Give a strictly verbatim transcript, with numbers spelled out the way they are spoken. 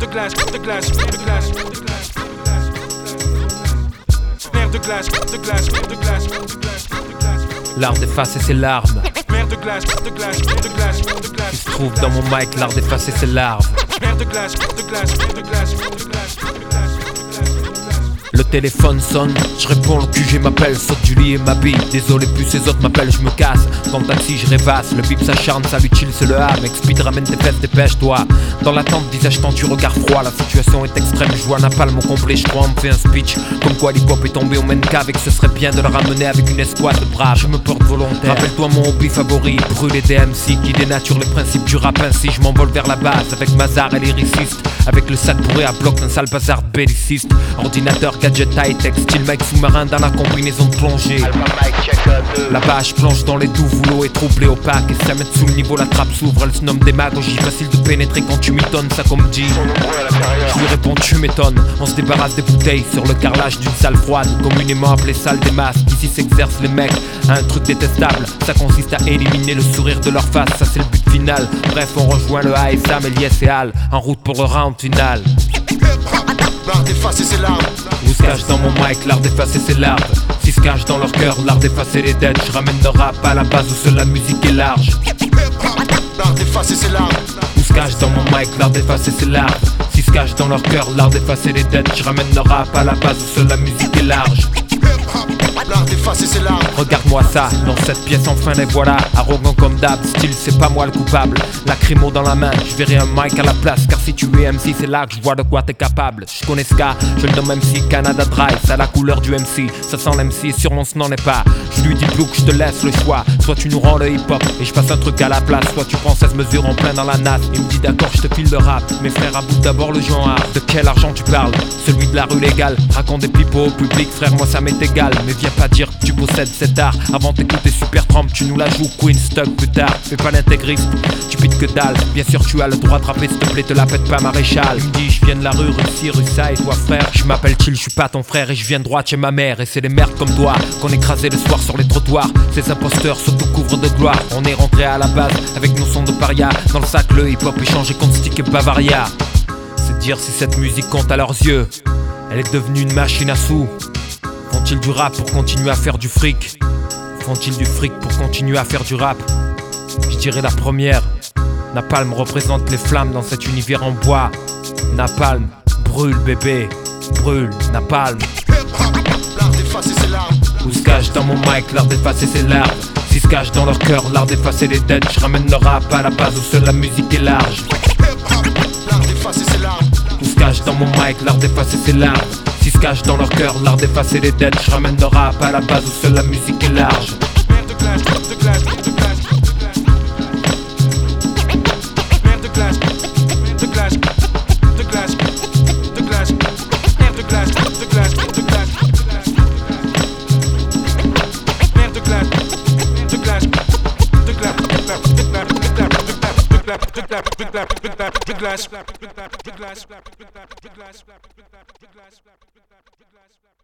glace, de glace, de glace, de glace. Mer de glace, de glace, de glace, de glace, de glace. L'art d'effacer ses larmes. Mer de glace, de glace, de glace, de glace. Qui se trouve dans mon mic, l'art d'effacer ses larmes. Mer de glace, de glace, de glace, de glace, de glace. Le téléphone sonne, je réponds, le Q G m'appelle, saute du lit et m'habille. Désolé plus ces autres m'appellent, je me casse. Dans le taxi je rêvasse, le bip s'acharne, salut chill c'est le A. Mec speed ramène tes fesses, dépêche-toi. Dans l'attente, visage tendu, regard froid. La situation est extrême, je vois napalm mon complet. Je crois on me fait un speech, comme quoi l'hip-hop est tombé au même cave. Et que ce serait bien de le ramener avec une escouade de braves. Je me porte volontaire, rappelle-toi mon hobby favori. Brûler des M C qui dénaturent les principes du rap. Ainsi je m'envole vers la base avec Mazar et lyriciste. Avec le sac bourré à bloc d'un sale bazar de belliciste. Ordinateur, gadget high-tech, style mec sous-marin dans la combinaison de plongée. Là-bas je plonge dans les doux, l'eau est troublée, opaque. Et ça met sous le niveau, la trappe s'ouvre, elle se nomme démagogie. Facile de pénétrer quand tu m'étonnes, ça comme dit. Je lui réponds tu m'étonnes, on se débarrasse des bouteilles sur le carrelage d'une salle froide, communément appelée salle des masques. Ici s'exercent les mecs à un truc détestable, ça consiste à éliminer le sourire de leur face, ça c'est le but final. Bref on rejoint le A et Sam, Elias et Al, en route pour le round final. L'art d'effacer ses larmes. Où se cache dans mon mic, l'art d'effacer ses larmes. Si se cache dans leur cœur, l'art d'effacer les dettes. Je ramène le rap à la base où seule la musique est large. L'art d'effacer ses larmes. Où se cache dans mon mic, l'art d'effacer ses larmes. Si se cache dans leur cœur, l'art d'effacer les dettes. Je ramène le rap à la base où seule la musique est large. L'art d'effacer ses larmes. Regarde-moi ça, dans cette pièce enfin les voilà. Arrogant comme d'hab, style c'est pas moi le coupable. Lacrymo dans la main, je verrai un mic à la place. Car si tu es M C c'est là que je vois de quoi t'es capable. Je connais Ska, je le nomme M C Canada Drive. Ça a la couleur du M C, ça sent l'M C et sûrement ce n'en est pas. Je lui dis Blouk, je te laisse le choix. Soit tu nous rends le hip hop et je passe un truc à la place. Soit tu prends seize mesures en plein dans la nasse. Il me dit d'accord je te file le rap. Mes frères aboutent d'abord le genre. De quel argent tu parles? Celui de la rue légale. Raconte des pipos au public, frère moi ça m'est égal. Mais viens pas dire que tu possèdes cet art. Avant d'écouter Super Trump, tu nous la joues Queen Stuck plus tard. Fais pas l'intégriste, tu pites que dalle. Bien sûr tu as le droit de rapper, s'il te plaît te la pète pas maréchal. Il me dit je viens de la rue, Russie, Russa et toi frère. Je m'appelle Chill, je suis pas ton frère et je viens de droite chez ma mère. Et c'est les merdes comme toi qu'on écrasait le soir sur les trottoirs. Ces imposteurs s'auto-couvrent de gloire. On est rentré à la base avec nos sons de paria. Dans le sac le hip-hop échangé contre Stick et Bavaria. C'est dire si cette musique compte à leurs yeux. Elle est devenue une machine à sous. Font-ils du rap pour continuer à faire du fric? Font-ils du fric pour continuer à faire du rap? Je dirais la première. Napalm représente les flammes dans cet univers en bois. Napalm, brûle bébé, brûle, Napalm. L'art d'effacer ses larmes. Où se cache dans mon mic, l'art d'effacer ses larmes. Si se cache dans leur cœur, l'art d'effacer les dettes. Je ramène le rap à la base où seule la musique est large. L'art d'effacer ses larmes. Où se cache dans mon mic, l'art d'effacer ses larmes. Si se cache dans leur cœur, l'art d'effacer les dettes. Je ramène le rap à la base où seule la musique est large. Mer de glace, de glace, de glace, de glace. Mer de glace, de glace, de glace, de glace. Mer de glace, de glace, de glace, de glace. Mer de glace, de glace, de glace, de glace, de glace, de glace, de glace, de glace, de glace, de glace, de glace, de glace, de glace, de glace, de glace, de glace.